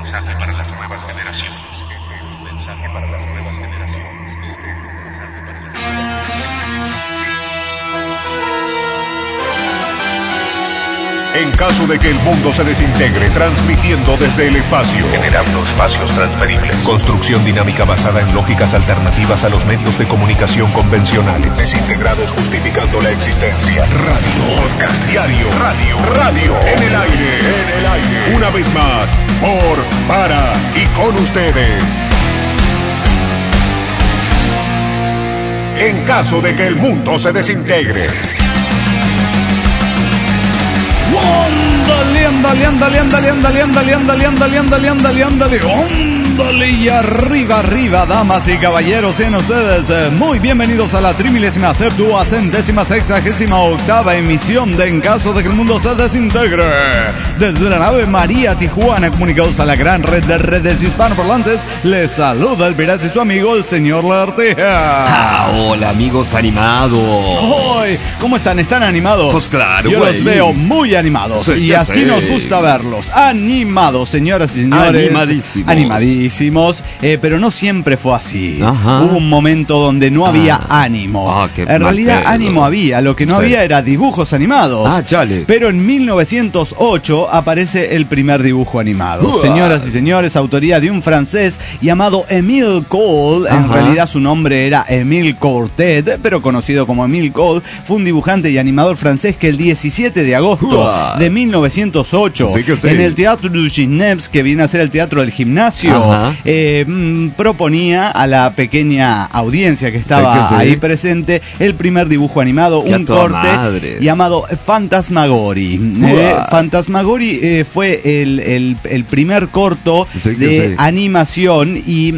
mensaje para las nuevas generaciones. Este es un mensaje para las nuevas generaciones. Este es un mensaje para las nuevas generaciones. En caso de que el mundo se desintegre, transmitiendo desde el espacio, Generando espacios transferibles. construcción dinámica basada en lógicas alternativas a los medios de comunicación convencionales, desintegrados justificando la existencia. Radio, podcast diario, radio, en el aire, una vez más, por, para y con ustedes. En caso de que el mundo se desintegre. Ándale, y arriba, damas y caballeros, sean ustedes muy bienvenidos a la 37ª emisión de En caso de que el mundo se desintegre. Desde la nave María Tijuana, comunicados a la gran red de redes hispanoparlantes, les saluda el pirata y su amigo, el señor Lartea. Hola, amigos animados. Hoy, ¿cómo están? ¿Están animados? Pues claro, yo güey. Los veo muy animados, Sí, y ya así sé. nos gusta verlos. Animados, señoras y señores. Animadísimos, pero no siempre fue así. Ajá. Hubo un momento donde no había ánimo. qué En mal realidad pedo. ánimo había, lo que no Sí. había era dibujos animados. Chale. Pero en 1908 aparece el primer dibujo animado. Uah. Señoras y señores, autoría de un francés llamado Émile Cole. En Ajá. realidad su nombre era Émile Courtet, pero conocido como Émile Cole. Fue un dibujante y animador francés que el 17 de agosto Uah. de 1908, Sí que sí. en el Teatro du Ginebs, que viene a ser el teatro del gimnasio, Ajá. proponía a la pequeña audiencia que estaba Sí que sí. ahí presente el primer dibujo animado, ¡Qué a un toda corte madre! llamado Fantasmagory. Uah. Fantasmagory fue el primer corto Sí que de sí. animación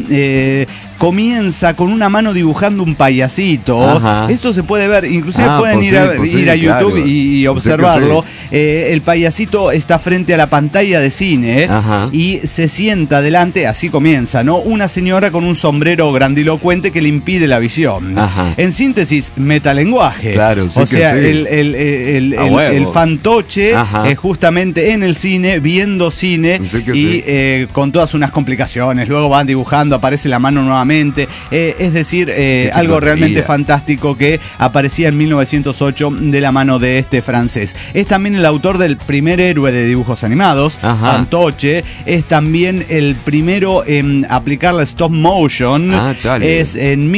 y comienza con una mano dibujando un payasito. Ajá. Eso se puede ver, inclusive pueden pues ir a, sí, pues ir sí, a YouTube claro. y observarlo. El payasito está frente a la pantalla de cine. Ajá. Y se sienta delante, así comienza, ¿no? Una señora con un sombrero grandilocuente que le impide la visión. Ajá. En síntesis, metalenguaje. Claro, sí o que sea, sí. el A huevo. el fantoche Ajá. justamente en el cine, viendo cine Sí que y sí. con todas unas complicaciones. Luego van dibujando, aparece la mano nuevamente. Es decir, algo chicotería. realmente fantástico que aparecía en 1908 de la mano de este francés. Es también el autor del primer héroe de dibujos animados, Ajá. Fantoche. Es también el primero en aplicar la stop motion. Chale. Es en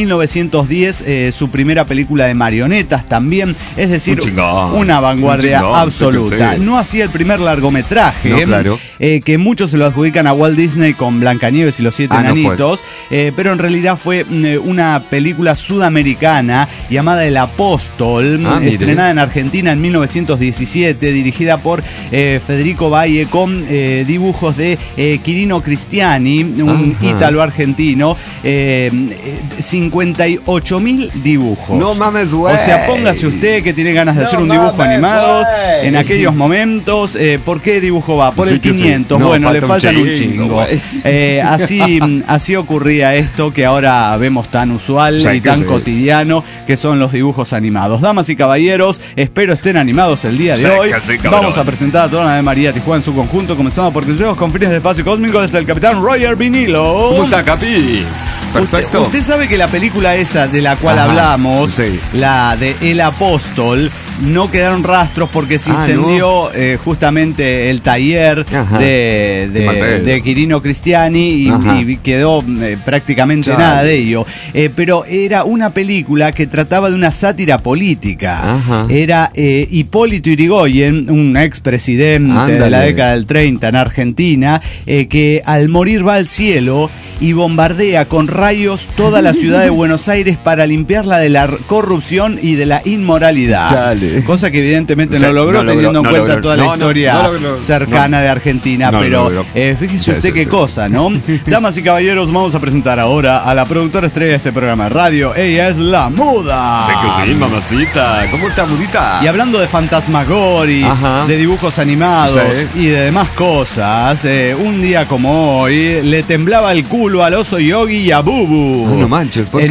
1910 su primera película de marionetas también. Es decir, Un chingón. una vanguardia Un chingón, absoluta. sí que sí. No hacía el primer largometraje, No, claro. que muchos se lo adjudican a Walt Disney con Blancanieves y los siete No fue. enanitos, pero en realidad fue una película sudamericana llamada El Apóstol, Mire. estrenada en Argentina en 1917, dirigida por Federico Valle, con dibujos de Quirino Cristiani, un Ajá. ítalo-argentino. 58.000 dibujos. No mames, güey. O sea, póngase usted que tiene ganas de hacer un dibujo animado en aquellos momentos. ¿Por qué dibujo va? Por Sí el que sí. 500. No, Bueno, le falta faltan un un chingo, chingo. güey. Así ocurría esto que ahora vemos tan usual Sí y que tan sí. cotidiano, que son los dibujos animados. Damas y caballeros, espero estén animados el día de Sí hoy. que sí, cabrón. Vamos a presentar a toda la de María Tijuana en su conjunto, comenzando por Consejos con fines de espacio cósmico desde el capitán Roger Vinilo. ¿Cómo está, Capi? Perfecto. Usted sabe que la película esa de la cual Ajá, hablamos, sí. la de El Apóstol, no quedaron rastros porque se incendió justamente el taller Ajá. Qué mal pedo. de Quirino Cristiani Ajá. y quedó prácticamente Chale. nada de ello. Pero era una película que trataba de una sátira política. Ajá. Era Hipólito Yrigoyen, un expresidente de la Ándale. década del 30 en Argentina, que al morir va al cielo y bombardea con rayos toda la ciudad de Buenos Aires para limpiarla de la corrupción y de la inmoralidad. Chale. Cosa que evidentemente Sí, no logró, no teniendo en logró, cuenta no toda logró. la historia No logró. cercana No. de Argentina. No Pero logró. fíjese Sí, usted sí, qué sí. cosa, ¿no? Damas y caballeros, vamos a presentar ahora a la productora estrella de este programa de radio. Ella es La Muda. Sé que sí, mamacita. ¿Cómo está, mudita? Y hablando de Fantasmagory, Ajá. de dibujos animados Sí. y de demás cosas, un día como hoy le temblaba el culo Rómulo, al oso Yogi y a Bubu. No manches, ¿por en qué?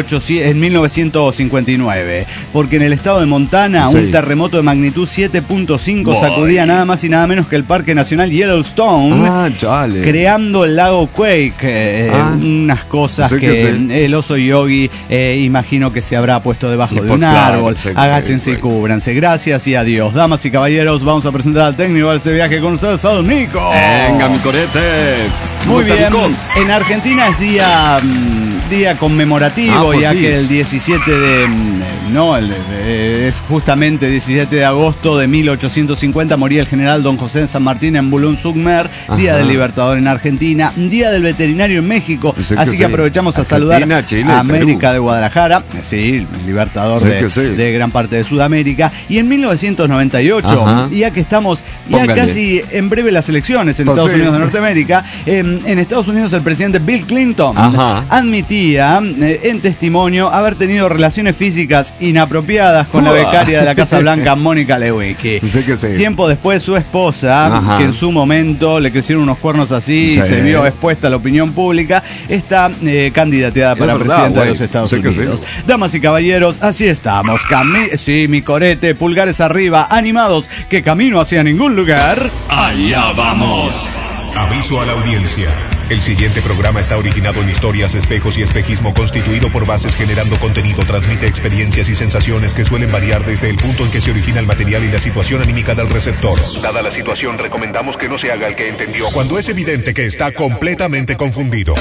1959. Porque en el estado de Montana, Sí. un terremoto de magnitud 7.5 Boy. sacudía nada más y nada menos que el Parque Nacional Yellowstone. Chale. Creando el lago Quake, unas cosas Sí, que que el oso Yogi imagino que se habrá puesto debajo Y de pues un claro, árbol. sí, Agáchense y sí. cúbranse. Gracias y adiós. Damas y caballeros, vamos a presentar al técnico de este viaje con ustedes, Don Nico. Venga, mi corete. ¿Cómo Muy está, bien. Nico? En Argentina es día conmemorativo, Pues ya sí. que el 17 de... es justamente 17 de agosto de 1850 moría el general Don José de San Martín en Boulogne-sur-Mer, Día Ajá. del Libertador en Argentina, Día del Veterinario en México, Sí, así que que sí. aprovechamos a Argentina, saludar Chile, a América Perú. de Guadalajara, sí, el Libertador Sí, que sí. de gran parte de Sudamérica, y en 1998, Ajá. ya que estamos ya Póngale. casi en breve las elecciones en Pues Estados sí. Unidos de Norteamérica, en Estados Unidos el presidente Bill Clinton Ajá. admitía en testimonio haber tenido relaciones físicas inapropiadas con la Uah. becaria de la Casa Blanca, Mónica Lewinsky. Sí que sí. Tiempo después su esposa, Ajá. que en su momento le crecieron unos cuernos así y Sí. se vio expuesta a la opinión pública, está candidateada para verdad, presidenta de güey. los Estados Sí que sí. Unidos. Damas y caballeros, así estamos. Sí, mi corete, pulgares arriba, animados, que camino hacia ningún lugar. Allá vamos. Aviso a la audiencia. El siguiente programa está originado en historias, espejos y espejismo constituido por bases generando contenido. Transmite experiencias y sensaciones que suelen variar desde el punto en que se origina el material y la situación anímica del receptor. Dada la situación, recomendamos que no se haga el que entendió cuando es evidente que está completamente confundido.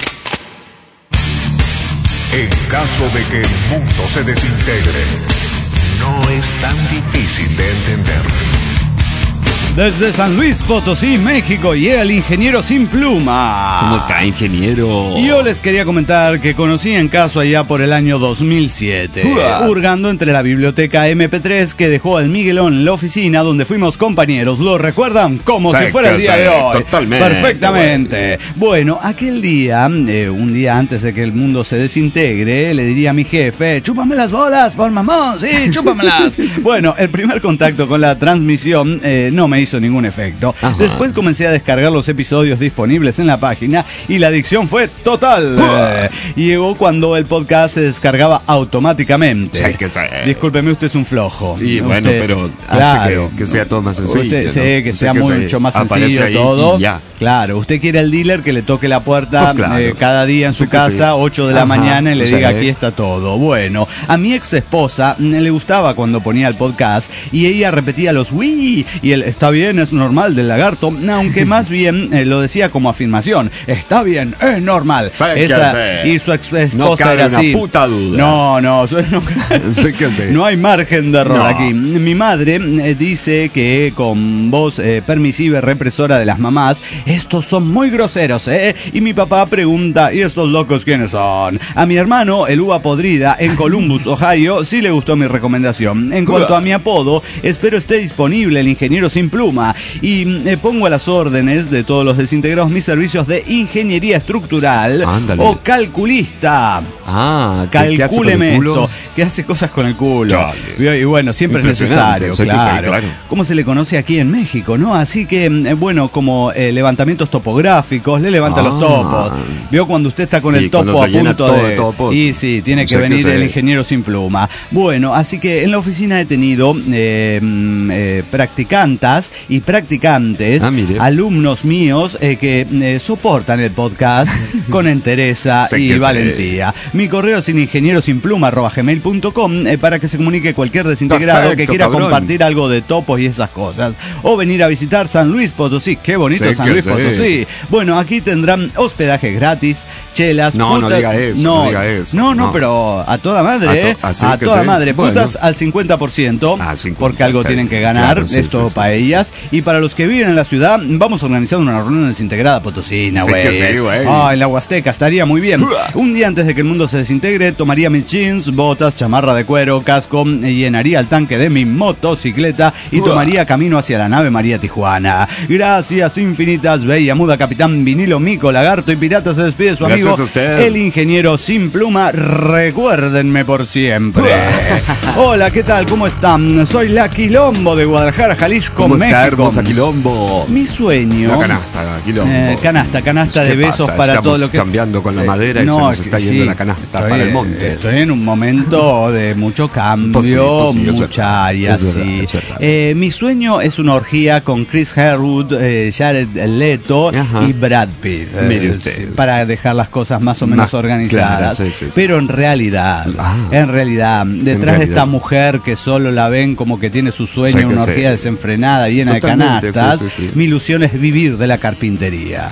En caso de que el mundo se desintegre, no es tan difícil de entender. Desde San Luis Potosí, México, y el ingeniero sin pluma. ¿Cómo está, ingeniero? Yo les quería comentar que conocí en caso allá por el año 2007, Uah. hurgando entre la biblioteca MP3 que dejó el Miguelón en la oficina donde fuimos compañeros. ¿Lo recuerdan? Como Sí, si fuera el que día sí, de hoy. totalmente, Perfectamente. Bueno, aquel día, un día antes de que el mundo se desintegre, le diría a mi jefe, chúpame las bolas, por mamón, sí, chúpamelas. Bueno, el primer contacto con la transmisión no me hizo ningún efecto. Ajá. Después comencé a descargar los episodios disponibles en la página y la adicción fue total. Y llegó cuando el podcast se descargaba automáticamente. Sí, que sí. Discúlpeme, usted es un flojo. Y bueno, Usted- pero claro, hace que sea todo más sencillo. Usted ¿no? sé que Sí sea mucho más aparece sencillo ahí todo. y ya. Claro, usted quiere al dealer que le toque la puerta Pues claro. cada día en su Sí que casa, sí. 8 de la Ajá, mañana, y le sí. diga aquí está todo. Bueno, a mi ex esposa le gustaba cuando ponía el podcast y ella repetía los uy y el está bien, es normal del lagarto, aunque más bien lo decía como afirmación. Está bien, es normal. Sí que sí. Y su ex esposa No cabe era una así. puta duda. No, Sí que sí. no hay margen de error No. aquí. Mi madre dice que con voz permisiva y represora de las mamás, estos son muy groseros, ¿eh? Y mi papá pregunta, ¿y estos locos quiénes son? A mi hermano, el uva podrida, en Columbus, Ohio, sí le gustó mi recomendación. En cuanto a mi apodo, espero esté disponible el ingeniero sin pluma. Y pongo a las órdenes de todos los desintegrados mis servicios de ingeniería estructural Ándale. o calculista. Ah, ¿qué hace con el Calcúleme culo? esto, que hace cosas con el culo. Chale. Y bueno, siempre es Impresionante, necesario, sí que sí, claro. claro. ¿Cómo se le conoce aquí en México, no? Así que, bueno, como levantamientos topográficos, le levanta los topos. ¿Vio cuando usted está con Y el cuando topo a se llena punto todo de... de topos. Y sí, tiene que Sí que venir sí. el ingeniero sin pluma. Bueno, así que en la oficina he tenido practicantas y practicantes, Ah, mire. alumnos míos que soportan el podcast con entereza Sí y que sí. valentía. Mi correo es ingeniosinpluma@gmail.com para que se comunique cualquier desintegrado que Perfecto, quiera cabrón. compartir algo de topos y esas cosas. O venir a visitar San Luis Potosí. Qué bonito Sí San que Luis sí. Potosí. Bueno, aquí tendrán hospedaje gratis, chelas, No, no putas- diga eso, no diga eso. No, No. pero a toda madre, así a que toda sí. madre. Bueno. Putas al 50%, Ah, 50, porque algo perfecto. tienen que ganar. Claro, sí, Esto sí, para sí, ellas. Y para los que viven en la ciudad, vamos a organizar una reunión desintegrada potosina, Sí güey. que sí, güey. En la Huasteca estaría muy bien. Un día antes de que el mundo se desintegre, tomaría mis jeans, botas, chamarra de cuero, casco, llenaría el tanque de mi motocicleta y tomaría camino hacia la nave María Tijuana. Gracias infinitas, bella muda, capitán vinilo, mico, lagarto y pirata. Se despide su Gracias amigo, a usted. el ingeniero sin pluma. Recuérdenme por siempre. Hola, ¿qué tal? ¿Cómo están? Soy la Quilombo de Guadalajara, Jalisco, ¿Cómo México. está, hermosa Quilombo? Mi sueño. La canasta, quilombo. Canasta de besos pasa? para Estamos todo lo que... chambeando con la madera y se nos está yendo la canasta para el monte. Estoy en un momento de mucho cambio, mucha área, sí. Mi sueño es una orgía con Chris Hemsworth, Jared Leto y Brad Pitt. Para dejar las cosas más o menos organizadas. Claro, sí. Pero en realidad, detrás de esta mujer que solo la ven como que tiene su sueño, una orgía desenfrenada, llena de canastas, mi ilusión es vivir de la carpintería.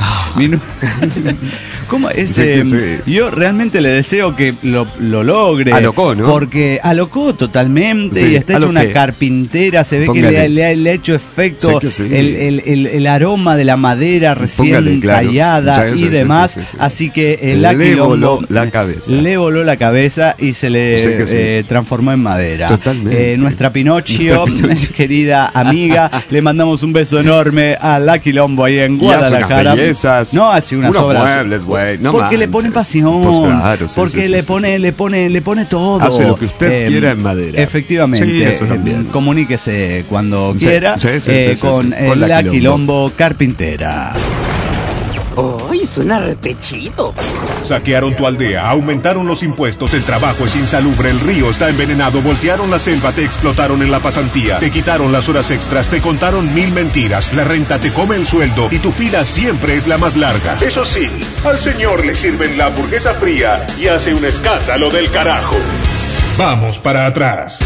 ¿Cómo es? Yo realmente le deseo que lo logre. Alocó, ¿no? Porque alocó totalmente y está hecho una carpintera. Se ve que le ha hecho efecto el aroma de la madera recién tallada y demás. Así que le voló la cabeza. Le voló la cabeza y se le transformó en madera. Totalmente. Nuestra Pinocho, querida amiga, le mandamos un beso enorme a la Quilombo ahí en Guadalajara. No hace unas obras. Muebles, no porque le pone pasión, pues claro, porque le pone todo. Hace lo que usted quiera en madera. Efectivamente. Sí, eso también. Comuníquese cuando quiera con la Quilombo Carpintera. ¡Uy, suena repechido! Saquearon tu aldea, aumentaron los impuestos, el trabajo es insalubre, el río está envenenado, voltearon la selva, te explotaron en la pasantía, te quitaron las horas extras, te contaron 1000 mentiras, la renta te come el sueldo y tu fila siempre es la más larga. Eso sí, al señor le sirven la hamburguesa fría y hace un escándalo del carajo. Vamos para atrás.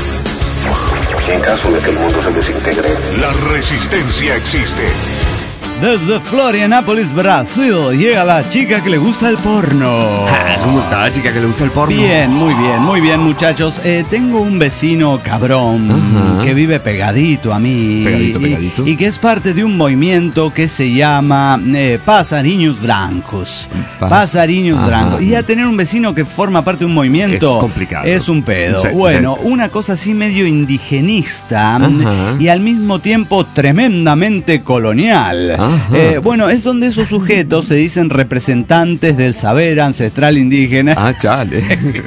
En caso de que el mundo se desintegre, la resistencia existe. Desde Florianópolis, Brasil, llega la chica que le gusta el porno. ¿Cómo está, chica que le gusta el porno? Bien, muy bien, muchachos. Tengo un vecino cabrón que vive pegadito a mí. Pegadito. Y que es parte de un movimiento que se llama Passarinhos Brancos. Passarinhos Brancos. Y a tener un vecino que forma parte de un movimiento... Es complicado. Es un pedo. Sí, bueno, una cosa así medio indigenista y al mismo tiempo tremendamente colonial. Bueno, es donde esos sujetos se dicen representantes del saber ancestral indígena. Chale.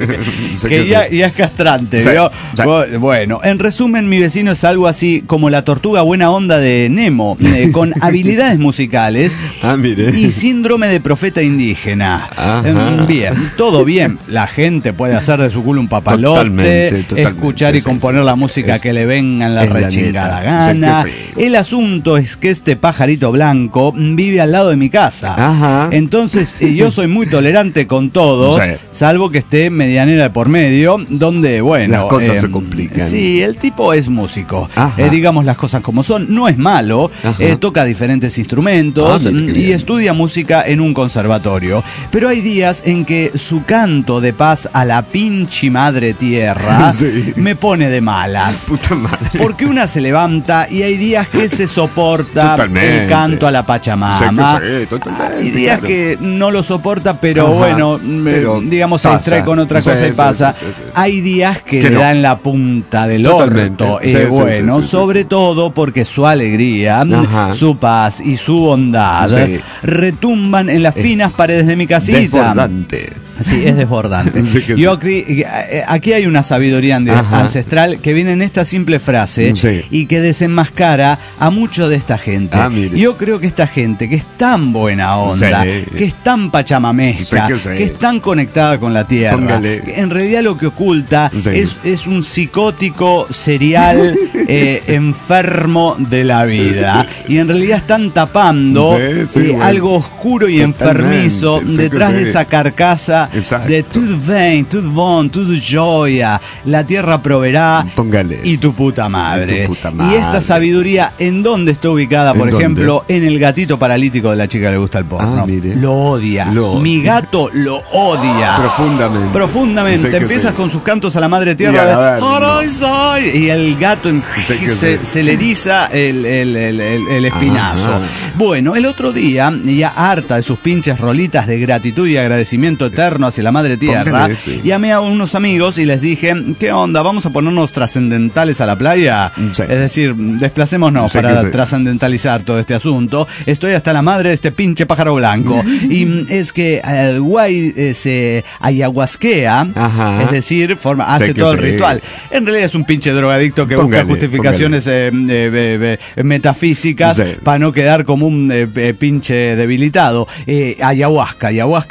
Que ya es castrante, ¿vio? Bueno, en resumen, mi vecino es algo así como la tortuga buena onda de Nemo, con habilidades musicales y síndrome de profeta indígena. Bien, todo bien. La gente puede hacer de su culo un papalote, totalmente, escuchar y componer la música que le venga en la rechingada gana. El asunto es que este pajarito blanco vive al lado de mi casa. Entonces yo soy muy tolerante con todos, salvo que esté medianera de por medio, donde, bueno, las cosas se complican. Sí, el tipo es músico, digamos las cosas como son, no es malo, toca diferentes instrumentos y estudia música en un conservatorio, pero hay días en que su canto de paz a la pinche madre tierra me pone de malas. Puta madre. Porque una se levanta y hay días que se soporta el canto a la Pachamama. Hay días que no lo soporta, pero bueno, digamos se distrae con otra cosa y pasa. Hay días que le dan la punta del orto. Bueno, sobre todo porque su alegría, su paz y su bondad retumban en las finas paredes de mi casita. Desbordante. Sí, es desbordante. Yo aquí hay una sabiduría ancestral que viene en esta simple frase y que desenmascara a mucho de esta gente. Yo creo que esta gente que es tan buena onda, que es tan pachamamesca, que es tan conectada con la tierra, que en realidad lo que oculta es un psicótico serial enfermo de la vida. Y en realidad están tapando algo oscuro y enfermizo detrás de esa carcasa. De tout vain, tout bon, tout joya. La tierra proveerá. Y tu puta madre. Y esta sabiduría, ¿en dónde está ubicada? Por ejemplo, en el gatito paralítico de la chica que le gusta el porno. Lo odia. Mi gato lo odia. Profundamente. Empiezas con sus cantos a la madre tierra. Y el gato se le eriza el espinazo. Bueno, el otro día, ya harta de sus pinches rolitas de gratitud y agradecimiento eterno hacia la madre tierra, llamé a unos amigos y les dije, ¿qué onda? ¿Vamos a ponernos trascendentales a la playa? Es decir, desplacémonos para trascendentalizar todo este asunto. Estoy hasta la madre de este pinche pájaro blanco. Y es que el güey se ayahuasquea, es decir, hace todo el ritual. En realidad es un pinche drogadicto que busca justificaciones metafísicas para no quedar como como un pinche debilitado. Ayahuasca.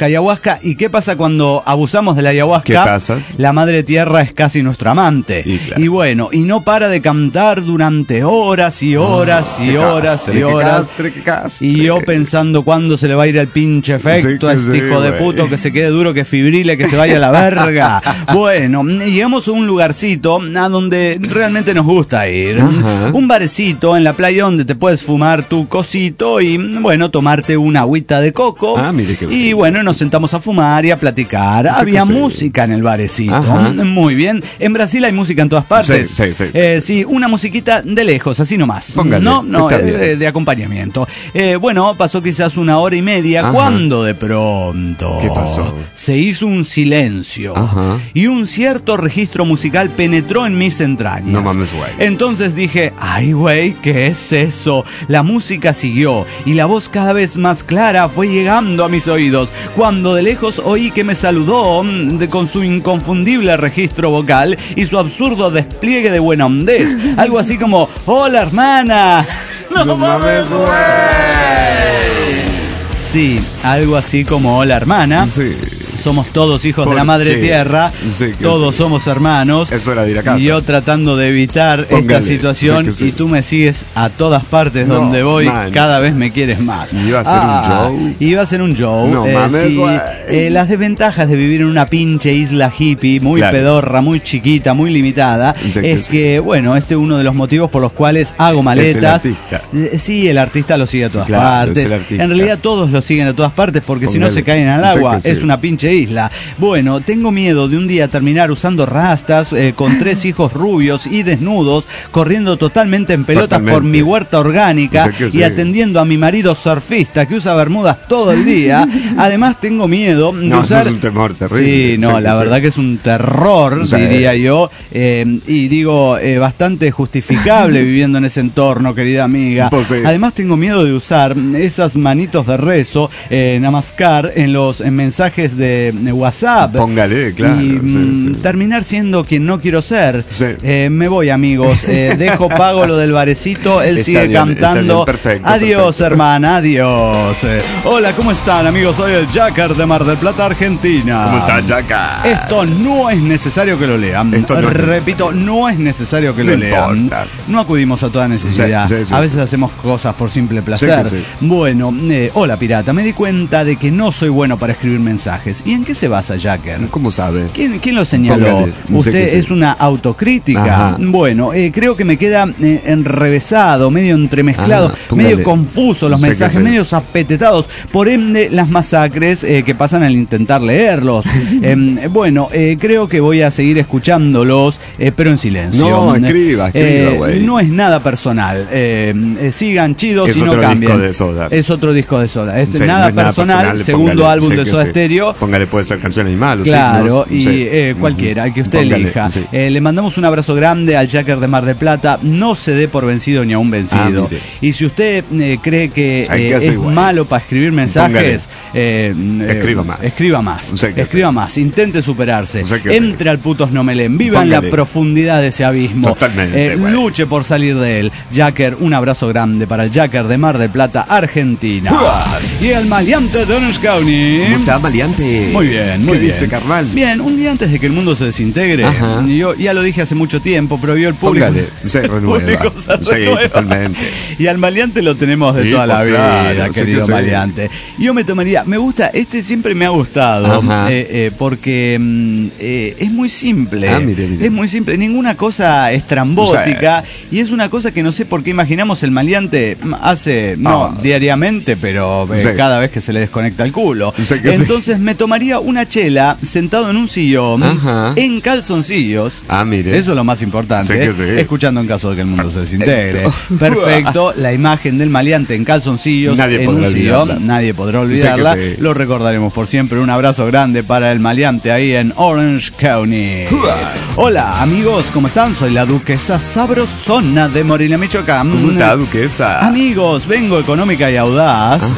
¿Y qué pasa cuando abusamos de la ayahuasca? ¿Qué pasa? La madre tierra es casi nuestro amante. Claro. Y bueno, y no para de cantar durante horas y horas y horas y horas. Y yo pensando cuándo se le va a ir el pinche efecto a este hijo de puto, que se quede duro, que fibrile, que se vaya a la verga. Bueno, llegamos a un lugarcito a donde realmente nos gusta ir. Ajá. Un barecito en la playa donde te puedes fumar tu cosito y, bueno, tomarte una agüita de coco. Mire qué y bueno, nos sentamos a fumar y a platicar. Había música en el barecito. Ajá. Muy bien. En Brasil hay música en todas partes. Sí. Una musiquita de lejos, así nomás. Póngale, no, de acompañamiento. Bueno, pasó quizás una hora y media. Ajá. Cuando de pronto... ¿Qué pasó? Se hizo un silencio. Ajá. Y un cierto registro musical penetró en mis entrañas. No mames, güey. Entonces dije, ay, güey, ¿qué es eso? La música siguió y la voz cada vez más clara fue llegando a mis oídos, cuando de lejos oí que me saludó con su inconfundible registro vocal y su absurdo despliegue de buena hondez. Algo así como, hola, hermana. No mames, güey. Sí, algo así como hola, hermana. Sí. Somos todos hijos de la madre tierra, todos somos hermanos. Es hora de ir a casa. Y yo tratando de evitar esta situación, y tú me sigues a todas partes donde voy, cada vez me quieres más. ¿Iba a ser un show? Iba a ser un show. No mames, sí, las desventajas de vivir en una pinche isla hippie, muy pedorra, muy chiquita, muy limitada, es que, bueno, este es uno de los motivos por los cuales hago maletas. Es el artista. Sí, el artista lo sigue a todas partes. Es el artista. En realidad todos lo siguen a todas partes, porque si no se caen al agua. Es una pinche isla. Bueno, tengo miedo de un día terminar usando rastas, con 3 hijos rubios y desnudos, corriendo totalmente en pelotas por mi huerta orgánica y atendiendo a mi marido surfista que usa bermudas todo el día. Además tengo miedo de usar... Eso es un temor terrible. Sí, no, la verdad que es un terror, diría yo, y digo, bastante justificable viviendo en ese entorno, querida amiga. Además tengo miedo de usar esas manitos de rezo, namaskar, en los mensajes de WhatsApp. Póngale, claro. Y terminar siendo quien no quiero ser. Me voy, amigos. Dejo pago lo del barecito. Él sigue cantando. Perfecto, adiós, hermana, adiós. Hola, ¿cómo están, amigos? Soy el Jacker de Mar del Plata, Argentina. ¿Cómo están, Jacker? Esto no es necesario que lo lean. Repito, no es necesario que lo lean. No acudimos a toda necesidad. A veces hacemos cosas por simple placer. Bueno, hola, pirata. Me di cuenta de que no soy bueno para escribir mensajes. ¿Y en qué se basa, Jacker? ¿Cómo sabe? ¿Quién lo señaló? Póngale, ¿Usted es una autocrítica? Ajá. Bueno, creo que me queda enrevesado, medio entremezclado, medio confuso los mensajes, medio zapetetados. Por ende, las masacres que pasan al intentar leerlos. Bueno, creo que voy a seguir escuchándolos, pero en silencio. No, escriba, güey. No es nada personal. Sigan chidos y no cambien. Es otro disco de Soda. Nada personal, segundo álbum de Soda Stereo. Póngale, puede ser canción animal. Claro, cualquiera, que usted elija. Le mandamos un abrazo grande al Jacker de Mar del Plata. No se dé por vencido ni aún vencido. Y si usted cree que es malo para escribir mensajes, escriba más. Escriba más. Intente superarse. Entre al putos no me leen. Viva en la profundidad de ese abismo. Totalmente. Luche por salir de él. Jacker, un abrazo grande para el Jacker de Mar del Plata, Argentina. Y el maleante de Orange County. ¿Cómo está, maleante? Muy bien, muy bien. ¿Qué dice, carnal? Bien, un día antes de que el mundo se desintegre, yo ya lo dije hace mucho tiempo, pero vio el público. Se renueva. Totalmente. Y al maleante lo tenemos de toda la vida, querido maleante. Yo me gusta, siempre me ha gustado, porque es muy simple. Es muy simple, ninguna cosa estrambótica, y es una cosa que no sé por qué imaginamos el maleante hace, diariamente, pero cada vez que se le desconecta el culo. Entonces me tomaría una chela sentado en un sillón, en calzoncillos. Eso es lo más importante, escuchando En caso de que el mundo se desintegre. Perfecto, la imagen del maleante en calzoncillos en un sillón, nadie podrá olvidarla. Lo recordaremos por siempre. Un abrazo grande para el maleante ahí en Orange County. Hola, amigos, ¿cómo están? Soy la duquesa sabrosona de Morelia, Michoacán. ¿Cómo está, duquesa? Amigos, vengo económica y audaz.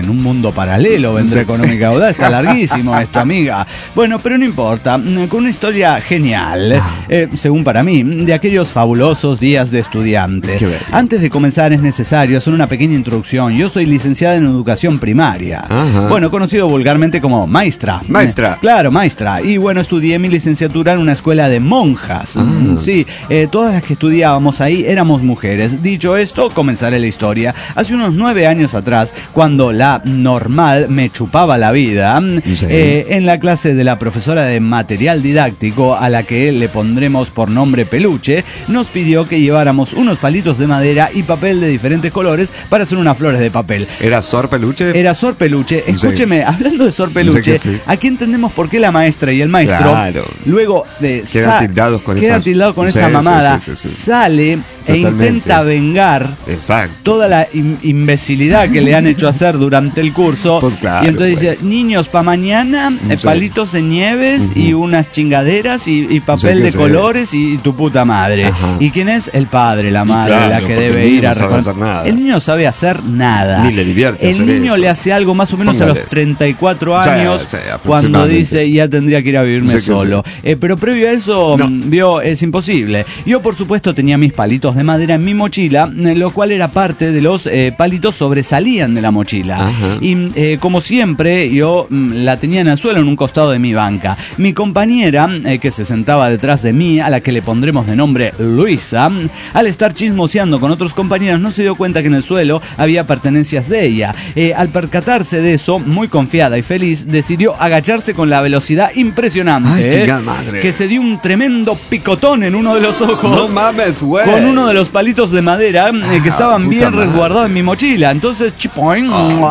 en un mundo paralelo vendré con Ómega Audaz. Está larguísimo esto, amiga. Bueno, pero no importa, con una historia genial, según para mí, de aquellos fabulosos días de estudiante. Antes de comenzar es necesario hacer una pequeña introducción. Yo soy licenciada en educación primaria. Bueno, conocido vulgarmente como maestra. Claro, maestra. Y bueno, estudié mi licenciatura en una escuela de monjas. Sí, todas las que estudiábamos ahí éramos mujeres. Dicho esto, comenzaré la historia. Hace unos 9 años atrás, cuando la normal me chupaba la vida, en la clase de la profesora de material didáctico, a la que le pondremos por nombre Peluche, nos pidió que lleváramos unos palitos de madera y papel de diferentes colores para hacer unas flores de papel. ¿Era Sor Peluche? Era Sor Peluche. Escúcheme, hablando de Sor Peluche, aquí entendemos por qué la maestra y el maestro luego quedan tildados con esa mamada. Sale e intenta vengar toda la imbecilidad que le han hecho hacer durante el curso. Pues claro, y entonces dice, niños, pa' mañana, palitos de nieves y unas chingaderas y papel de colores y tu puta madre. ¿Y quién es? El padre, la madre, la que debe ir a recoger. El niño no sabe hacer nada. Ni le divierte. El niño le hace algo más o menos a los 34 años, cuando dice, ya tendría que ir a vivirme solo. Pero previo a eso, es imposible. Yo, por supuesto, tenía mis palitos de madera en mi mochila, lo cual era parte de los palitos sobresalían de la mochila. Y como siempre, yo la tenía en el suelo en un costado de mi banca. Mi compañera, que se sentaba detrás de mí, a la que le pondremos de nombre Luisa, al estar chismoseando con otros compañeros, no se dio cuenta que en el suelo había pertenencias de ella. Al percatarse de eso, muy confiada y feliz, decidió agacharse con la velocidad impresionante, que se dio un tremendo picotón en uno de los ojos. No mames, güey. Con uno de los palitos de madera que estaban bien resguardados en mi mochila. Entonces, chipoing,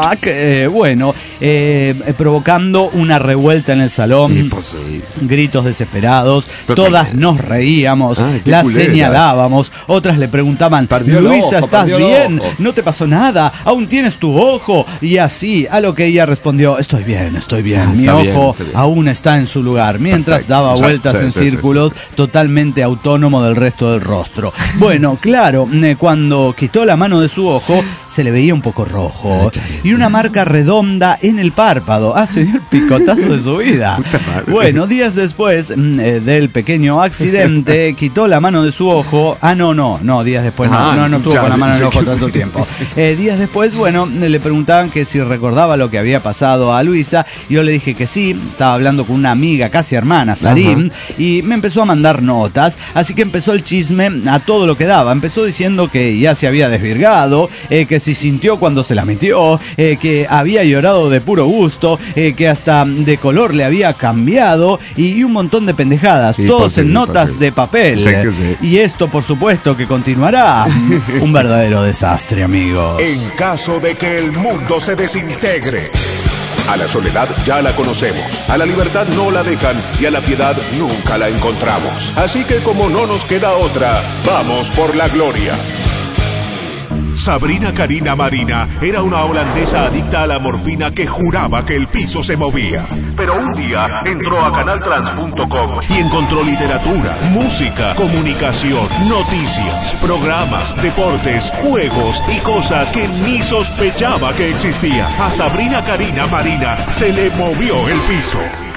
provocando una revuelta en el salón, gritos desesperados, todas nos reíamos, las señalábamos, otras le preguntaban, Luisa, ¿estás bien? ¿No te pasó nada? ¿Aún tienes tu ojo? Y así, a lo que ella respondió, estoy bien, mi ojo aún está en su lugar, mientras daba vueltas en círculos, totalmente autónomo del resto del rostro. Bueno, claro, cuando quitó la mano de su ojo, se le veía un poco rojo y una marca redonda en el párpado. Se dio el picotazo de su vida. Bueno, días después del pequeño accidente, quitó la mano de su ojo. Días después no estuvo con la mano en el ojo tanto tiempo. Días después, le preguntaban que si recordaba lo que había pasado a Luisa. Yo le dije que sí, estaba hablando con una amiga, casi hermana, Sarim, y me empezó a mandar notas, así que empezó el chisme a todo lo que daba. Empezó diciendo que ya se había desvirgado, que si sintió cuando se la metió, que había llorado de puro gusto, que hasta de color le había cambiado y un montón de pendejadas, todos en notas de papel. Y esto, por supuesto, que continuará. Un verdadero desastre, amigos. En caso de que el mundo se desintegre. A la soledad ya la conocemos, a la libertad no la dejan y a la piedad nunca la encontramos. Así que como no nos queda otra, vamos por la gloria. Sabrina Karina Marina era una holandesa adicta a la morfina que juraba que el piso se movía. Pero un día entró a canaltrans.com y encontró literatura, música, comunicación, noticias, programas, deportes, juegos y cosas que ni sospechaba que existían. A Sabrina Karina Marina se le movió el piso.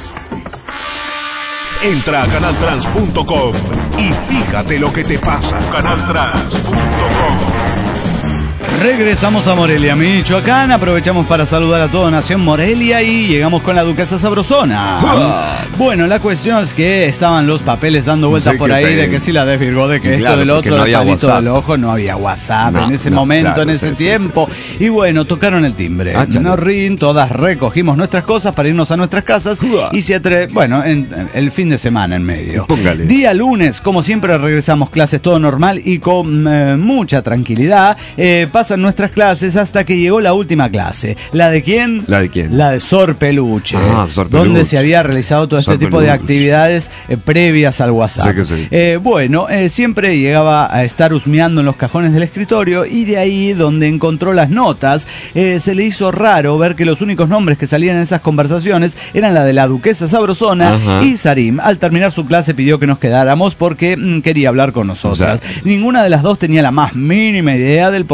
Entra a canaltrans.com y fíjate lo que te pasa. Canaltrans.com. Regresamos a Morelia, Michoacán. Aprovechamos para saludar a toda Nación Morelia y llegamos con la Duquesa Sabrosona. Bueno, la cuestión es que estaban los papeles dando vueltas por ahí de que sí la desvirgó, de que esto del otro, el palito del ojo, no había WhatsApp en ese momento, en ese tiempo. Y bueno, tocaron el timbre. Todas recogimos nuestras cosas para irnos a nuestras casas y el fin de semana en medio. Día lunes, como siempre, regresamos clases todo normal y con mucha tranquilidad. Pasan nuestras clases hasta que llegó la última clase. ¿La de quién? ¿La de quién? La de Sor Peluche. Sor Peluche. Donde se había realizado todo este tipo de actividades previas al WhatsApp. Siempre llegaba a estar husmeando en los cajones del escritorio y de ahí donde encontró las notas, se le hizo raro ver que los únicos nombres que salían en esas conversaciones eran la de la Duquesa Sabrosona y Sarim. Al terminar su clase pidió que nos quedáramos porque quería hablar con nosotras. Ninguna de las dos tenía la más mínima idea del por qué nos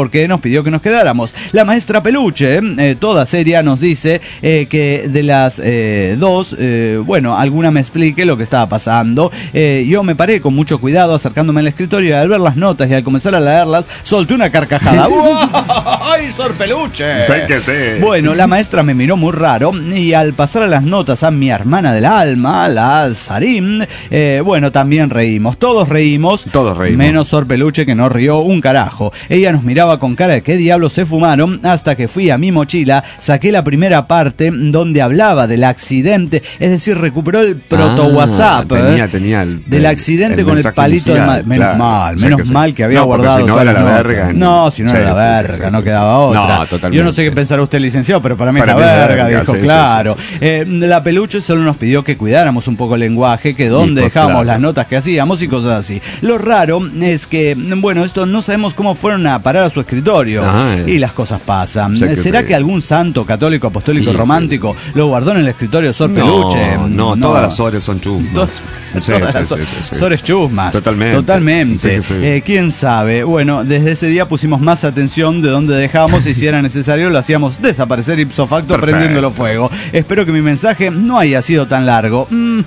pidió que nos quedáramos. La maestra Peluche, toda seria, nos dice que de las dos, bueno, alguna me explique lo que estaba pasando. Yo me paré con mucho cuidado acercándome al escritorio y al ver las notas y al comenzar a leerlas, solté una carcajada. ¡Ay, Sor Peluche! Sé que sé. Bueno, la maestra me miró muy raro y al pasar a las notas a mi hermana del alma, la Sarim, bueno, también reímos. Todos reímos. Menos Sor Peluche, que no rió un carajo. Ella nos miraba con cara de qué diablos se fumaron, hasta que fui a mi mochila, saqué la primera parte donde hablaba del accidente, es decir, recuperó el proto WhatsApp. Tenía del accidente con el palito de menos mal que había guardado. Si no era la verga. No, si no era la verga, no quedaba otra. No, totalmente. Yo no sé qué pensará usted, licenciado, pero para mí es la verga, dijo, claro. La Peluche solo nos pidió que cuidáramos un poco el lenguaje, que dónde dejábamos las notas que hacíamos y cosas así. Lo raro es que, bueno, esto no sabemos cómo fueron a parar a su escritorio. Y las cosas pasan. ¿Será que algún santo católico, apostólico, romántico lo guardó en el escritorio de Sor Peluche? No, todas las Sores son chusmas. Sores chusmas. Totalmente. ¿Quién sabe? Bueno, desde ese día pusimos más atención de dónde dejábamos y si era necesario lo hacíamos desaparecer ipso facto prendiéndolo fuego. Espero que mi mensaje no haya sido tan largo.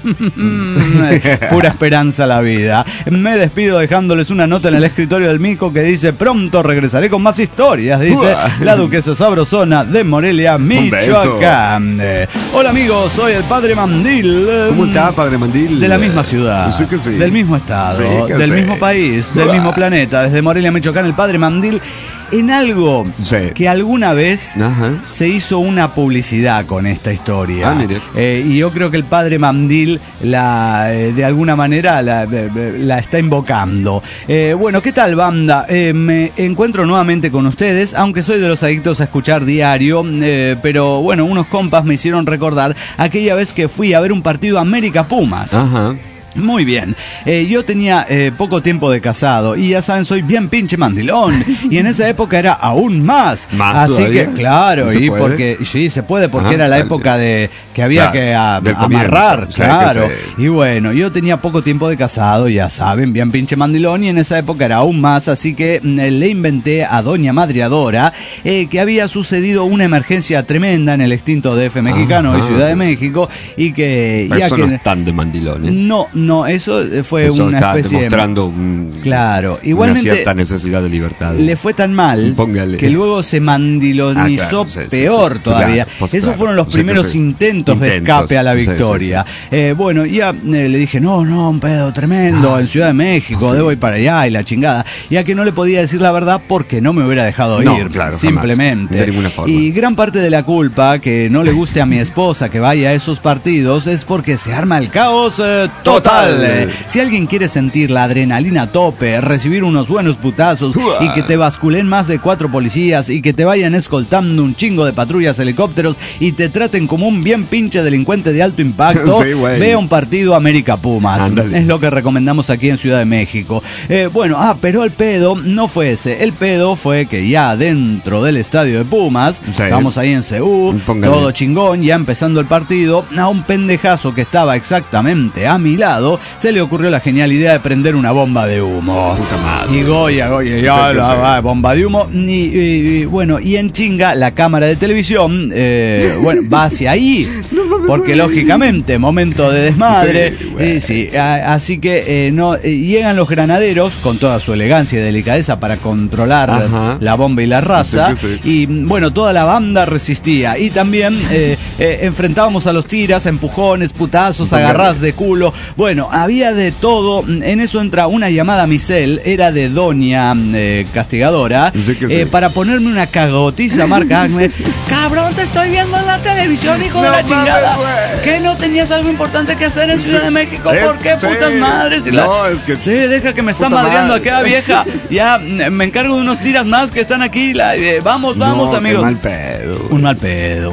Pura esperanza a la vida. Me despido dejándoles una nota en el escritorio del Mico que dice: pronto regresaré con más historias, dice la duquesa sabrosona de Morelia, Michoacán. Hola amigos, soy el Padre Mandil. ¿Cómo está, Padre Mandil? De la misma ciudad, del mismo estado, del mismo país, del mismo planeta, desde Morelia, Michoacán, el Padre Mandil. En algo que alguna vez se hizo una publicidad con esta historia. Y yo creo que el Padre Mandil de alguna manera la está invocando. Bueno, ¿qué tal, banda? Me encuentro nuevamente con ustedes, aunque soy de los adictos a escuchar diario, pero bueno, unos compas me hicieron recordar aquella vez que fui a ver un partido América Pumas. Muy bien, yo tenía poco tiempo de casado y ya saben, soy bien pinche mandilón y en esa época era aún más así todavía. Que claro, y puede? Porque sí se puede, porque era la época de que había que amarrar, claro, y bueno, yo tenía poco tiempo de casado, ya saben, bien pinche mandilón, y en esa época era aún más, así que le inventé a doña Madriadora que había sucedido una emergencia tremenda en el extinto DF mexicano y Ciudad de México, y que pero ya eso que no están de mandilones. No, eso fue eso una especie demostrando claro, igualmente una cierta necesidad de libertad. Le fue tan mal que luego se mandilonizó peor todavía. Esos fueron los primeros intentos de escape a la victoria. Bueno, ya le dije, no, un pedo tremendo en Ciudad de México, debo ir para allá y la chingada. Ya que no le podía decir la verdad porque no me hubiera dejado ir, simplemente. De ninguna forma. Y gran parte de la culpa que no le guste a mi esposa que vaya a esos partidos es porque se arma el caos total. Si alguien quiere sentir la adrenalina a tope, recibir unos buenos putazos y que te basculen más de 4 policías y que te vayan escoltando un chingo de patrullas, helicópteros y te traten como un bien pinche delincuente de alto impacto, vea un partido América Pumas. Ándale. Es lo que recomendamos aquí en Ciudad de México. Pero el pedo no fue ese. El pedo fue que ya dentro del estadio de Pumas, estábamos ahí en CU, todo chingón, ya empezando el partido, a un pendejazo que estaba exactamente a mi lado se le ocurrió la genial idea de prender una bomba de humo. Puta madre. Y Goya, bomba de humo. Y en chinga la cámara de televisión, va hacia ahí. Porque lógicamente, momento de desmadre. Así que llegan los granaderos con toda su elegancia y delicadeza para controlar la bomba y la raza. Y bueno, toda la banda resistía. Y también enfrentábamos a los tiras, empujones, putazos, agarradas de culo. Bueno, había de todo. En eso entra una llamada a mi cel, era de doña castigadora, para ponerme una cagotiza marca Acme. Cabrón, te estoy viendo en la televisión, hijo de la chingada. ¿Qué no tenías algo importante que hacer en Ciudad de México? ¿Por qué, putas madres? Sí, deja que me está madreando aquella vieja. Ya, me encargo de unos tiras más que están aquí. Vamos, amigos. Qué mal pedo. Un mal pedo.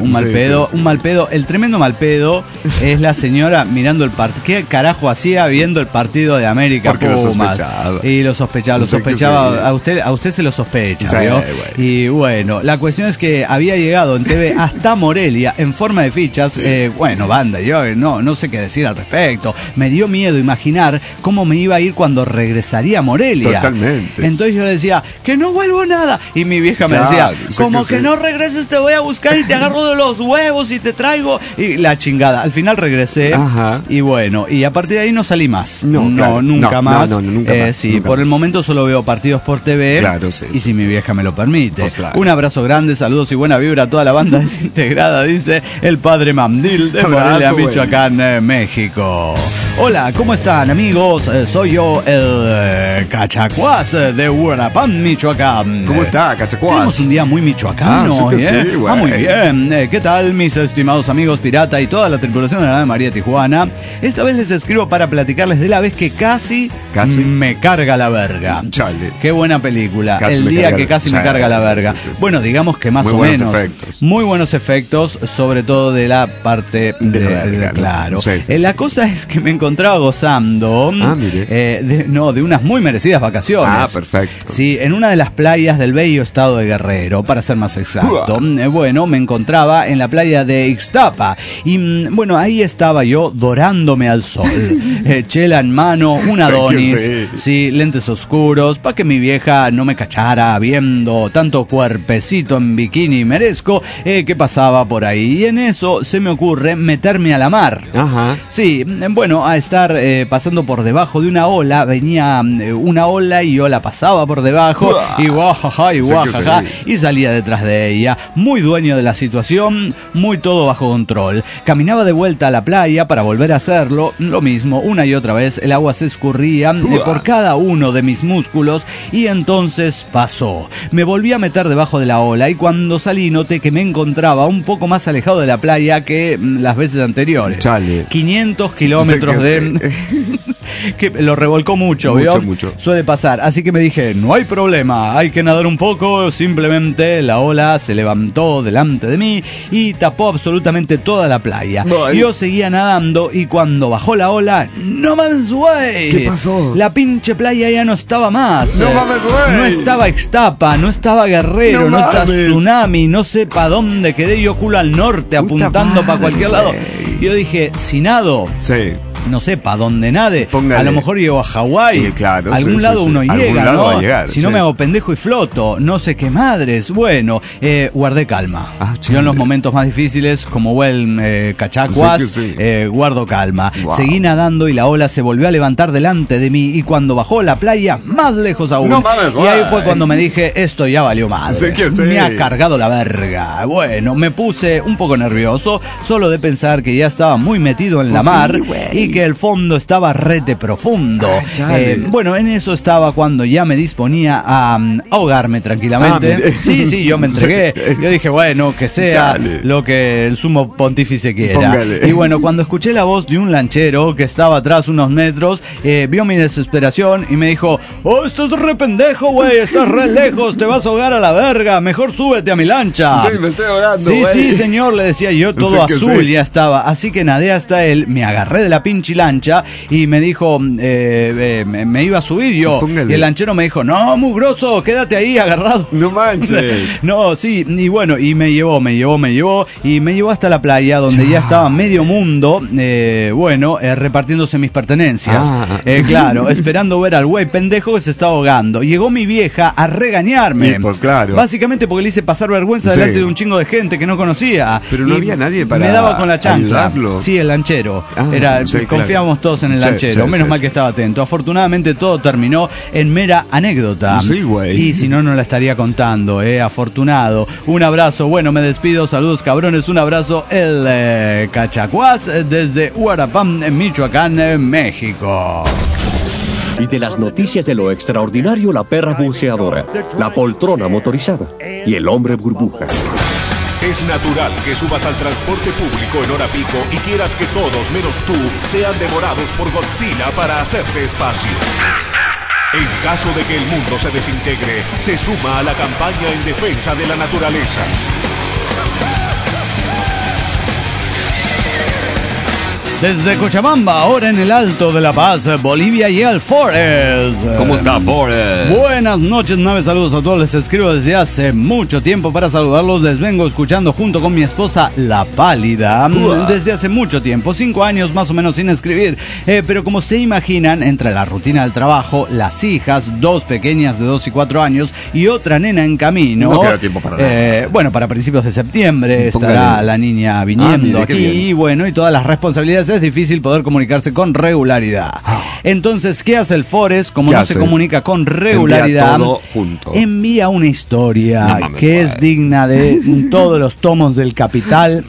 El tremendo mal pedo es la señora mirando el partido. ¿Qué carajo hacía viendo el partido de América? Porque lo sospechaba. Y lo sospechaba. A usted se lo sospecha, sí, ¿vio? Bueno. Y bueno, la cuestión es que había llegado en TV hasta Morelia en forma de fichas. Bueno, banda, yo no sé qué decir al respecto. Me dio miedo imaginar cómo me iba a ir cuando regresaría a Morelia. Totalmente. Entonces yo decía, que no vuelvo nada. Y mi vieja me decía, como que no regreses, te voy a buscar y te agarro de los huevos y te traigo. Y la chingada. Al final regresé. Ajá. Y bueno, y a partir de ahí no salí más. Nunca más. Sí, por el momento solo veo partidos por TV. Claro, sí. Y si mi vieja me lo permite. Pues claro. Un abrazo grande, saludos y buena vibra a toda la banda desintegrada, dice el padre Mamdil de Morelia, Michoacán, México. Hola, ¿cómo están, amigos? Soy yo, el Cachacuás de Huarapán, Michoacán. ¿Cómo está, Cachacuás? Tenemos un día muy michoacano, sí, güey. Muy bien. ¿Qué tal, mis estimados amigos pirata y toda la tripulación de la nave María Tijuana? Esta vez les escribo para platicarles de la vez que casi me carga la verga. Chale. Qué buena película. Casi el día que casi me carga la verga. Sí. Bueno, digamos que más muy o buenos menos. Efectos. Muy buenos efectos, sobre todo de la parte de la verga, claro. Sí. La cosa es que me encontraba gozando de unas muy merecidas vacaciones. Ah, perfecto. Sí, en una de las playas del bello estado de Guerrero, para ser más exacto. Bueno, me encontraba en la playa de Ixtapa y bueno, ahí estaba yo dorándome al sol. Chela en mano, un Adonis, sí, lentes oscuros, para que mi vieja no me cachara viendo tanto cuerpecito en bikini merezco que pasaba por ahí. Y en eso se me ocurre meterme a la mar. Ajá. Sí, bueno, a estar pasando por debajo de una ola, venía una ola y yo la pasaba por debajo y guajaja, y salía detrás de ella, muy dueño de la situación, muy todo bajo control. Caminaba de vuelta a la playa para volver a hacerlo, lo mismo, una y otra vez, el agua se escurría por cada uno de mis músculos y entonces pasó. Me volví a meter debajo de la ola y cuando salí noté que me encontraba un poco más alejado de la playa que las veces anteriores. Chale. 500 kilómetros que lo revolcó mucho, ¿vio? Mucho. Suele pasar, así que me dije, no hay problema, hay que nadar un poco, simplemente la ola se levantó delante de mí y tapó absolutamente toda la playa. Yo seguía nadando y cuando bajó la ola, ¡no mames, güey! ¿Qué pasó? La pinche playa ya no estaba más. ¡No mames, güey! No estaba Ixtapa, no estaba Guerrero, no estaba Tsunami, no sé para dónde quedé yo culo al norte, apuntando para cualquier lado. Yo dije, si nado... Sí. No sé, para dónde nade. Póngale. A lo mejor llego a Hawái. Claro, algún lado uno llega, ¿no? Va a llegar, si no me hago pendejo y floto. No sé qué madres. Bueno, guardé calma. Yo en los momentos más difíciles, como buen Cachacuás, guardo calma. Wow. Seguí nadando y la ola se volvió a levantar delante de mí. Y cuando bajó la playa, más lejos aún. No mames, y ahí fue cuando me dije, esto ya valió madre. Me ha cargado la verga. Bueno, me puse un poco nervioso, solo de pensar que ya estaba muy metido en la mar y que el fondo estaba rete profundo. Bueno, en eso estaba cuando ya me disponía a ahogarme tranquilamente. Sí, yo me entregué. Yo dije, bueno, que sea lo que el sumo pontífice quiera. Póngale. Y bueno, cuando escuché la voz de un lanchero que estaba atrás unos metros, vio mi desesperación y me dijo, oh, estás re pendejo, güey, estás re lejos, te vas a ahogar a la verga, mejor súbete a mi lancha. Sí, me estoy ahogando, güey. Sí, señor, le decía yo, todo azul ya estaba. Así que nadé hasta él, me agarré de la pinche lancha y me dijo, me iba a subir yo. Póngale. Y el lanchero me dijo, no, mugroso, quédate ahí agarrado. No manches. No, sí, y bueno, y me llevó y me llevó hasta la playa donde ya estaba medio mundo, repartiéndose mis pertenencias. Claro, esperando ver al güey pendejo que se estaba ahogando. Llegó mi vieja a regañarme. Sí, pues claro. Básicamente porque le hice pasar vergüenza delante de un chingo de gente que no conocía. Pero no había nadie para me daba con la chancla. ayudarlo. Sí, el lanchero. Confiábamos todos en el lanchero. Menos mal que estaba atento. Afortunadamente todo terminó en mera anécdota. Sí, güey. Y si no, no la estaría contando, afortunado. Un abrazo. Bueno, me despido. Saludos, cabrones. Un abrazo. El Cachacuás desde Huarapán, en Michoacán, México. Y de las noticias de lo extraordinario, la perra buceadora, la poltrona motorizada y el hombre burbuja. Es natural que subas al transporte público en hora pico y quieras que todos menos tú sean devorados por Godzilla para hacerte espacio. En caso de que el mundo se desintegre, se suma a la campaña en defensa de la naturaleza. Desde Cochabamba, ahora en el Alto de La Paz, Bolivia, y el Forest. ¿Cómo está, Forest? Buenas noches, naves, saludos a todos. Les escribo desde hace mucho tiempo para saludarlos. Les vengo escuchando junto con mi esposa, La Pálida, desde hace mucho tiempo, 5 años más o menos sin escribir. Pero como se imaginan, entre la rutina del trabajo, las hijas, 2 pequeñas de 2 y 4 años y otra nena en camino. No queda tiempo para nada. Bueno, para principios de septiembre estará la niña viniendo aquí. Y bueno, y todas las responsabilidades, es difícil poder comunicarse con regularidad. Entonces, ¿qué hace el Forest? Como no se comunica con regularidad, todo junto. Envía una historia que es digna de todos los tomos del Capital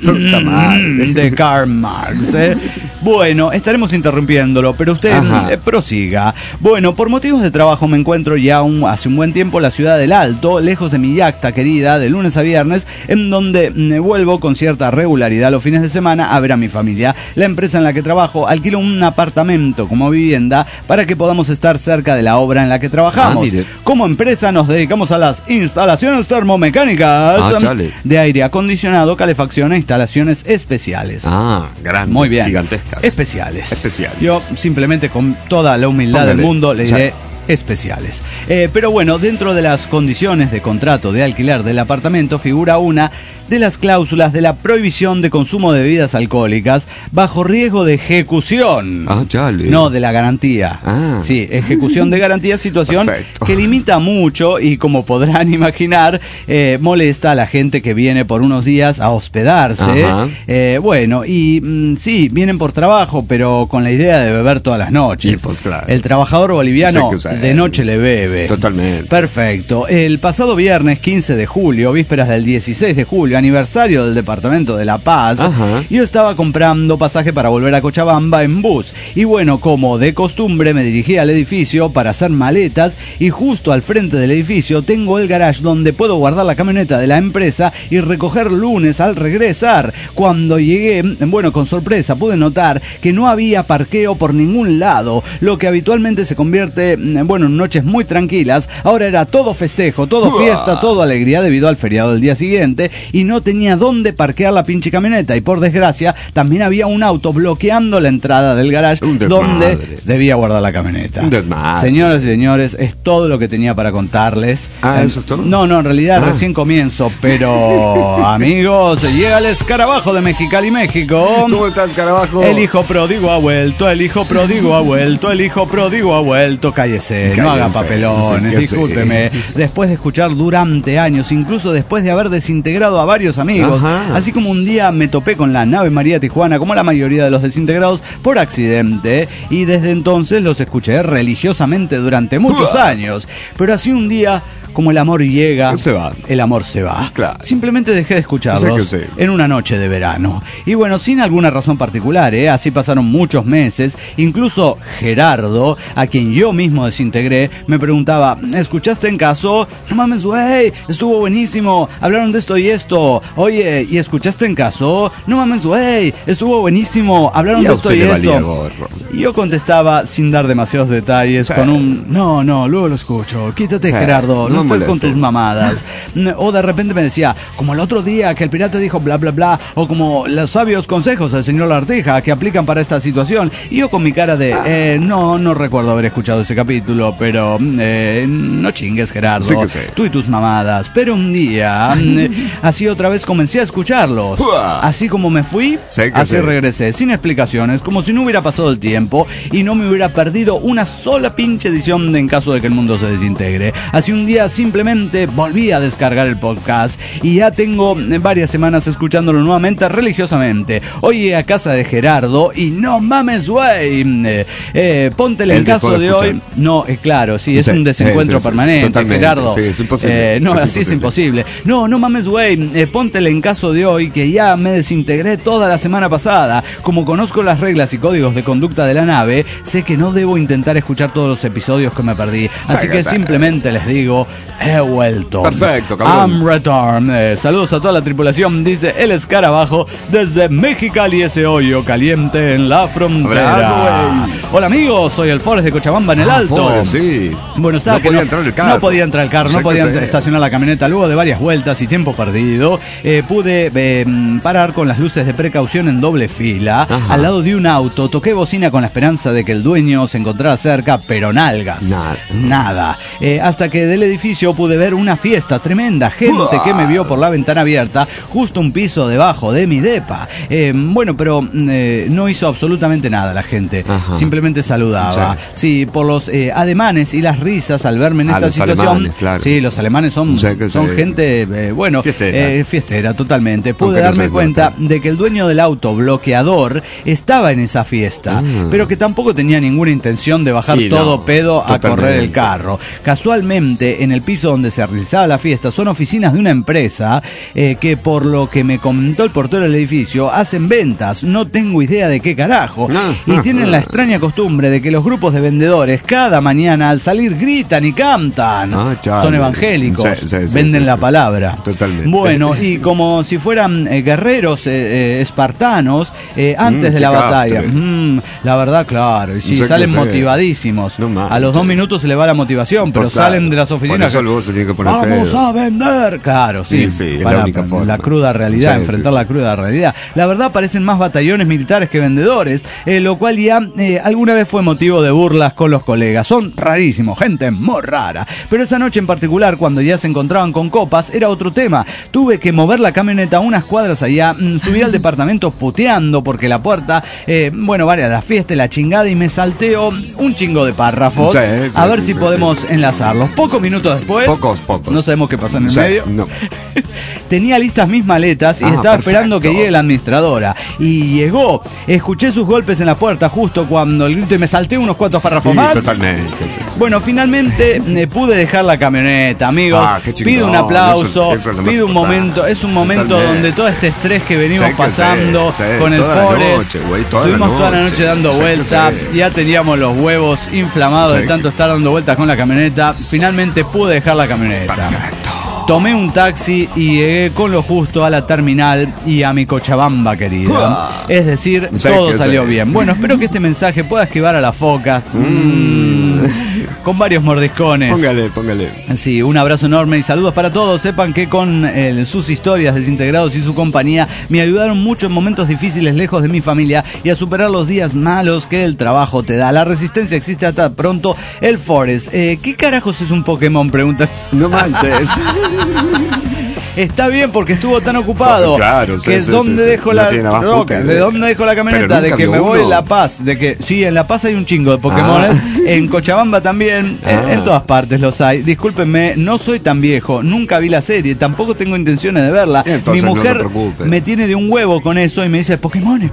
de Karl Marx. Bueno, estaremos interrumpiéndolo, pero usted prosiga. Bueno, por motivos de trabajo me encuentro ya hace un buen tiempo en la ciudad del Alto, lejos de mi yacta querida, de lunes a viernes, en donde vuelvo con cierta regularidad los fines de semana a ver a mi familia. La empresa en la que trabajo alquila un apartamento como vivienda para que podamos estar cerca de la obra en la que trabajamos. Como empresa nos dedicamos a las instalaciones termomecánicas de aire acondicionado, calefacción e instalaciones especiales. Grandes, muy bien, gigantescas. Especiales. Yo simplemente, con toda la humildad del mundo, le diré especiales. Pero bueno, dentro de las condiciones de contrato de alquiler del apartamento figura una de las cláusulas de la prohibición de consumo de bebidas alcohólicas bajo riesgo de ejecución. No, de la garantía. Sí, ejecución de garantía, situación que limita mucho y, como podrán imaginar, molesta a la gente que viene por unos días a hospedarse. Bueno, y sí, vienen por trabajo, pero con la idea de beber todas las noches. Pues, claro. El trabajador boliviano de noche le bebe. Totalmente. Perfecto. El pasado viernes 15 de julio, vísperas del 16 de julio, aniversario del departamento de La Paz, yo estaba comprando pasaje para volver a Cochabamba en bus. Y bueno, como de costumbre, me dirigí al edificio para hacer maletas, y justo al frente del edificio tengo el garage donde puedo guardar la camioneta de la empresa y recoger lunes al regresar. Cuando llegué, bueno, con sorpresa pude notar que no había parqueo por ningún lado. Lo que habitualmente se convierte, bueno, en noches muy tranquilas, ahora era todo festejo, todo fiesta, todo alegría debido al feriado del día siguiente, y no tenía dónde parquear la pinche camioneta. Y por desgracia también había un auto bloqueando la entrada del garage donde debía guardar la camioneta. Señoras y señores, es todo lo que tenía para contarles. ¿Eso es todo? No, en realidad recién comienzo, pero amigos, llega el escarabajo de Mexicali, México. ¿Cómo estás, escarabajo? El hijo pródigo ha vuelto, el hijo pródigo ha vuelto, el hijo pródigo ha vuelto. Cállese, no haga papelones, discúlpeme. Después de escuchar durante años, incluso después de haber desintegrado a varios amigos, así como un día me topé con la nave María Tijuana, como la mayoría de los desintegrados, por accidente, y desde entonces los escuché religiosamente durante muchos años. Pero así un día, como el amor llega, el amor se va. Simplemente dejé de escucharlos en una noche de verano. Y bueno, sin alguna razón particular, así pasaron muchos meses. Incluso Gerardo, a quien yo mismo desintegré, me preguntaba: ¿escuchaste en caso? No mames, güey, estuvo buenísimo, hablaron de esto y esto. Oye, ¿y escuchaste en caso? No mames, güey, estuvo buenísimo, hablaron de esto y esto. Y yo contestaba sin dar demasiados detalles, con un no, luego lo escucho, quítate, Gerardo, no estés con tus mamadas. O de repente me decía, como el otro día que el pirata dijo bla bla bla, o como los sabios consejos del señor Lartija que aplican para esta situación. Y yo con mi cara de no recuerdo haber escuchado ese capítulo, pero no chingues, Gerardo, tú y tus mamadas. Pero un día así otra vez comencé a escucharlos. Así como me fui, así regresé, sin explicaciones, como si no hubiera pasado el tiempo y no me hubiera perdido una sola pinche edición de En caso de que el mundo se desintegre. Así un día simplemente volví a descargar el podcast y ya tengo varias semanas escuchándolo nuevamente religiosamente. Hoy a casa de Gerardo y no mames, güey, ponte el caso de hoy. No, claro, sí, es un desencuentro permanente, totalmente, Gerardo. Es imposible. No, así es imposible. No mames, güey, ponte el caso de hoy, que ya me desintegré toda la semana pasada. Como conozco las reglas y códigos de conducta de la nave, sé que no debo intentar escuchar todos los episodios que me perdí. Así que simplemente les digo, he vuelto. Perfecto, cabrón. I'm returned. Saludos a toda la tripulación, dice el escarabajo desde Mexicali, ese hoyo caliente en la frontera. Abrazo, hola amigos, soy el Forrest de Cochabamba en el Alto. Forrest, sí. Bueno, estaba No que podía entrar el carro. No podía entrar el carro, no podía Exacto, sí. estacionar la camioneta. Luego de varias vueltas y tiempo perdido, pude parar con las luces de precaución en doble fila. Ajá. Al lado de un auto, toqué bocina con la esperanza de que el dueño se encontrara cerca, pero nalgas. Nada. Hasta que del edificio pude ver una fiesta tremenda, gente que me vio por la ventana abierta, justo un piso debajo de mi depa. Bueno, pero no hizo absolutamente nada la gente. Ajá. Simplemente saludaba. Sí, por los ademanes y las risas al verme en esta situación. Alemanes, claro. Sí, los alemanes son gente, fiestera totalmente. Pude darme cuenta de que el dueño del auto bloqueador estaba en esa fiesta, pero que tampoco tenía ninguna intención de bajar pedo a correr el carro. Casualmente, en el piso donde se realizaba la fiesta son oficinas de una empresa que, por lo que me comentó el portero del edificio, hacen ventas, no tengo idea de qué carajo, y tienen la extraña costumbre de que los grupos de vendedores cada mañana al salir gritan y cantan. Son evangélicos, venden la palabra. Totalmente. Bueno, y como si fueran guerreros espartanos antes de la batalla. La verdad, claro, y sí, salen motivadísimos. A los 2 minutos se le va la motivación, pero salen de las oficinas. ¡Vamos a vender! Claro, sí, la única forma. La cruda realidad, enfrentar la cruda realidad. La verdad, parecen más batallones militares que vendedores, lo cual ya alguna vez fue motivo de burlas con los colegas. Son rarísimos, gente muy rara. Pero esa noche en particular, cuando ya se encontraban con copas, era otro tema. Tuve que mover la camioneta unas cuadras allá, subí al departamento puteando porque la puerta, varias la fiesta, la chingada, y me salteo un chingo de párrafos. A ver si podemos enlazarlos. Pocos minutos después, Pocos. no sabemos qué pasó en el medio. No. Tenía listas mis maletas y estaba esperando que llegue la administradora. Y llegó. Escuché sus golpes en la puerta justo cuando el grito y me salté unos cuantos párrafos más. Totalmente. Bueno, finalmente pude dejar la camioneta, amigos. Pido un aplauso, pido un momento. Es un momento donde todo este estrés que venimos pasando con el Forrest, estuvimos toda la noche dando vueltas. Ya teníamos los huevos inflamados de tanto estar dando vueltas con la camioneta. Finalmente pude dejar la camioneta. Perfecto. Tomé un taxi y llegué con lo justo a la terminal y a mi Cochabamba querida. Es decir, todo salió bien. Bueno, espero que este mensaje pueda esquivar a las focas. Con varios mordiscones. Póngale. Sí, un abrazo enorme y saludos para todos. Sepan que con sus historias, Desintegrados y su compañía me ayudaron mucho en momentos difíciles lejos de mi familia y a superar los días malos que el trabajo te da. La resistencia existe hasta pronto. El Forrest. ¿Qué carajos es un Pokémon? Pregunta. No manches. Está bien porque estuvo tan ocupado. Claro, que ¿dónde dejo la roca? ¿De dónde dejo la camioneta? De que me voy a La Paz. De que sí, en La Paz hay un chingo de Pokémon. En Cochabamba también. En todas partes los hay. Discúlpenme, no soy tan viejo. Nunca vi la serie. Tampoco tengo intenciones de verla. Entonces, mi mujer me tiene de un huevo con eso y me dice Pokémones.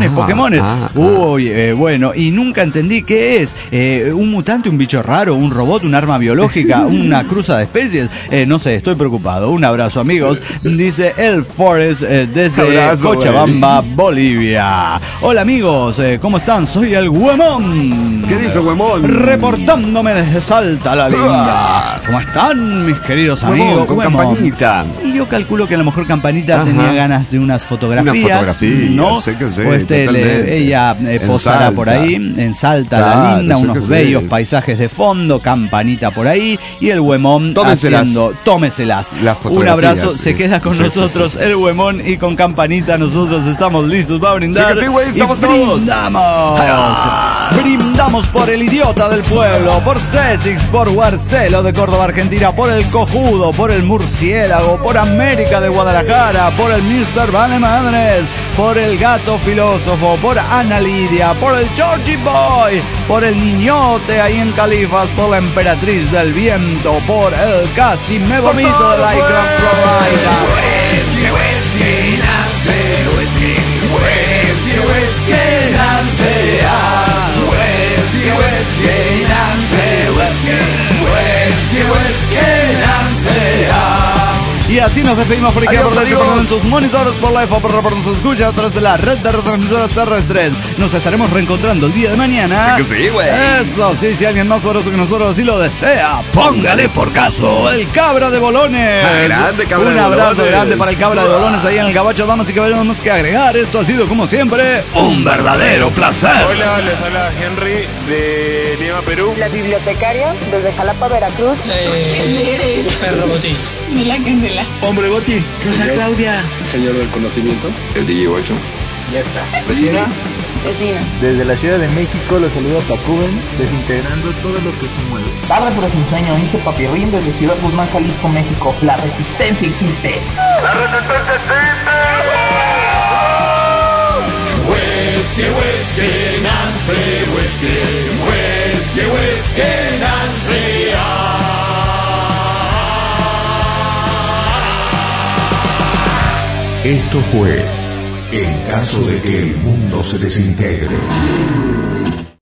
Uy, bueno, y nunca entendí qué es. Un mutante, un bicho raro, un robot, un arma biológica, una cruza de especies. No sé, estoy preocupado. Un abrazo, amigos. Dice el Forrest desde Cochabamba, Bolivia. Hola amigos, ¿cómo están? Soy el Huemón. ¿Qué dice Huemón? Reportándome desde Salta la Linda. ¿Cómo están mis queridos amigos? Con Campanita. Y yo calculo que a lo mejor Campanita tenía ganas de unas fotografías. ¿No? Sé que sí, o ella posará por ahí, en Salta la Linda, unos bellos paisajes de fondo, Campanita por ahí y el Huemón tómeselas. Un abrazo. Se queda con nosotros el Huemón y con Campanita nosotros estamos listos para brindar. Sí, güey, estamos todos. Brindamos por el idiota del pueblo, por Césix, por Guarcelo de Córdoba, Argentina, por el cojudo, por el murciélago, por América de Guadalajara, por el Mr. Vale Madres, por el gato filósofo, por Ana Lidia, por el Georgie Boy, por el niñote ahí en Califas, por la emperatriz del viento, por el casi me vomito de la Icran Florida. Whisky, nace, whisky, nace, y así nos despedimos por aquí. Adiós, Por amigos. en sus monitores, por la FO, por nos escucha a través de la red de retransmisoras terrestres. Nos estaremos reencontrando el día de mañana. Sí que sí, güey. Eso sí, si alguien más poderoso que nosotros así lo desea, póngale por caso el Cabra de Bolones. Grande, Cabra Un de abrazo Bolones. grande para el Cabra de Bolones ahí en el Gabacho. Damas y caballeros, no más que agregar. Esto ha sido, como siempre, un verdadero placer. Hola, les habla Henry de Lima, Perú. La bibliotecaria desde Jalapa, Veracruz. Perro Botín. De la Candela. Hombre Botín. Rosa Claudia. Señor del conocimiento. El DJ 8. Ya está. Vecina. Vecina. Desde la Ciudad de México los saluda Pacuben, desintegrando todo lo que se mueve. Tarde pero sin sueño, Inge Papirrín desde Ciudad Guzmán, Jalisco, México. La resistencia existe. ¡La resistencia existe! Whiskey, Nancy, whiskey, Nancy. Esto fue En caso de que el mundo se desintegre.